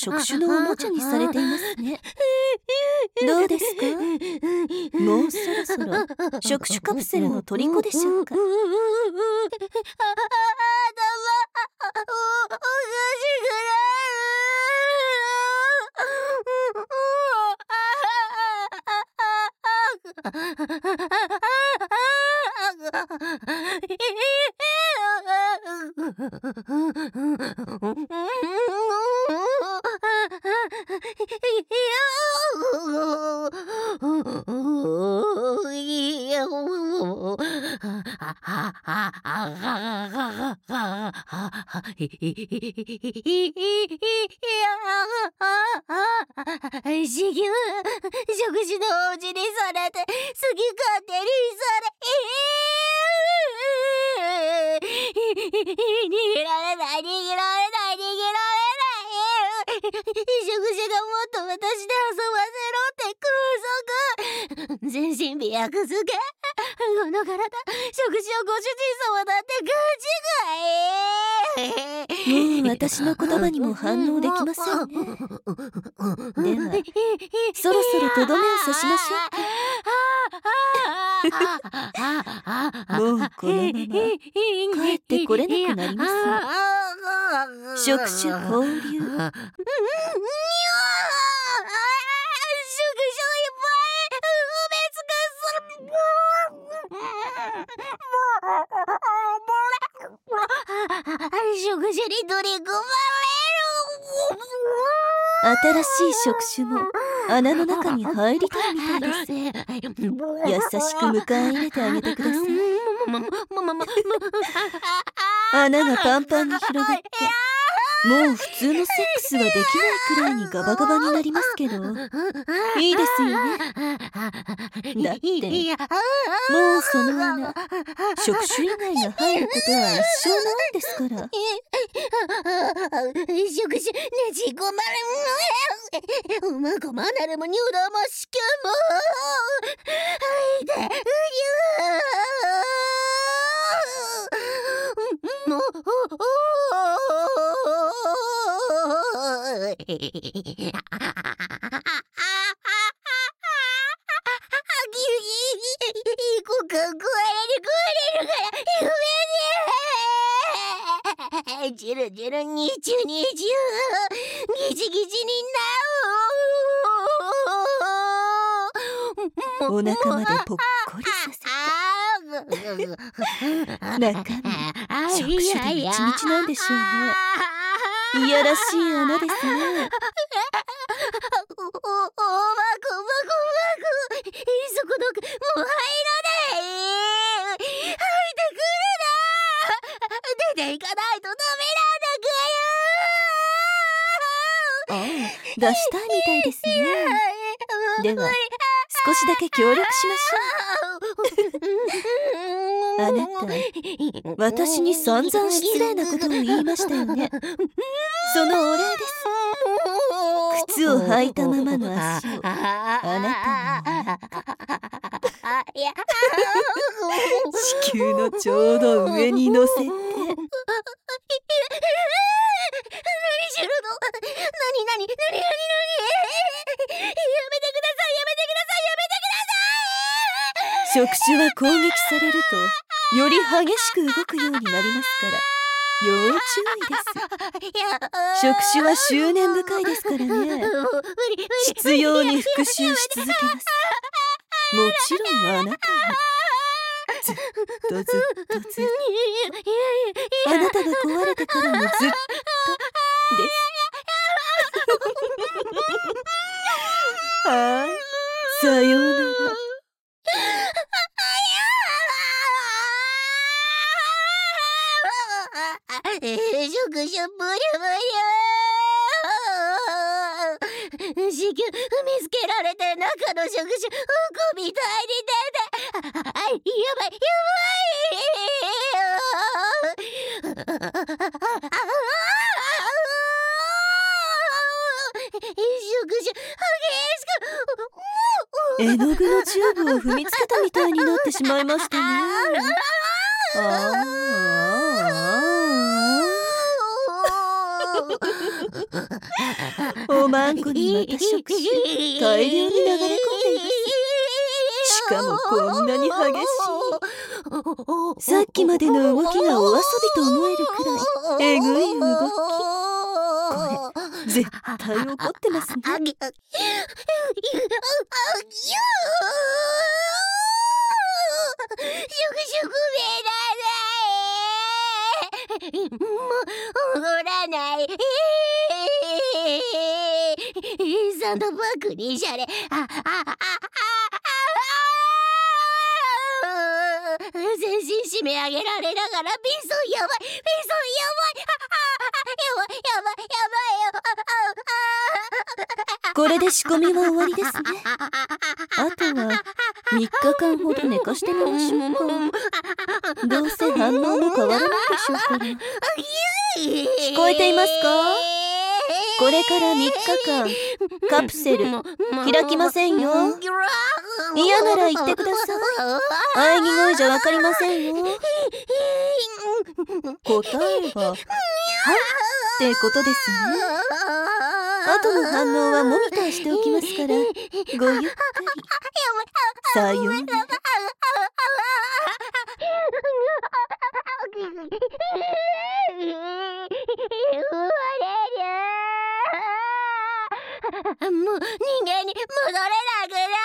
触手のおもちゃにされていますね。どうですか？もうそろそろ触手カプセルの虜でしょうか？ 食事のお家にされて好き勝手に逃げられない逃げられない逃げられない食事がもっと私で遊ばせろって空賊全身美薬漬けこの体食事をご主人様だってもう私の言葉にも反応できませんね。ではそろそろとどめを刺しましょう。もうこのまま帰ってこれなくなりますよ。触手放流。 食事に取り込ま新しい触手も穴の中に入りたいみたいです。優しく迎え入れてあげてください。穴がパンパンに広がってもう普通のセックスはできないくらいにガバガバになりますけど、いいですよね。だってもうその穴触手以外が入ることは一生ないですから。 触手ねじ込まれうまくまなるもにゅだましけもはいでもジルジルにちゅにちゅギチギチになお腹までぽっこりさせて中身触手でみちみちなんでしょうね。いやらしい穴ですね。 そこどくもう入らない入ってくるな出ていかないとダメなんだか出したいみたいですね。では少しだけ協力しましょう。あなた私に散々失礼なことを言いましたよね。そのお礼です。靴を履いたままの足をあなたに子宮のちょうど上に乗せて。何するの？何やめてくださいやめてください触手は攻撃されるとより激しく動くようになりますから要注意です。触手は執念深いですからね。必要に復讐し続けます。もちろんあなたにずっとずっとずっとあなたが壊れてからもずっとです。はい、さようなら。 触手ブルブル子宮踏みつけられて中の触手うんこみたいに出てやばい絵の具のチューブを踏みつけたみたいになってしまいましたね。ああおまんこにまた触手大量に流れ込んでいます。しかもこんなに激しい。さっきまでの動きがお遊びと思えるくらいえぐい動き。これ絶対怒ってますね。 もう怒らない。サンドバッグにじゃれ。全身締め上げられながらビソやばい、ビソやばい、やばいやばいよ。 これで仕込みは終わりですね。あとは3日間ほど寝かしてみましょうか。どうせ反応も変わらないでしょうから。聞こえていますか？これから3日間カプセル開きませんよ。嫌なら言ってください。喘ぎ声じゃわかりませんよ。答えははいってことですね。後の反応はモニターしておきますから、ごゆっくり。さようなら。 もう人間に戻れなくなる。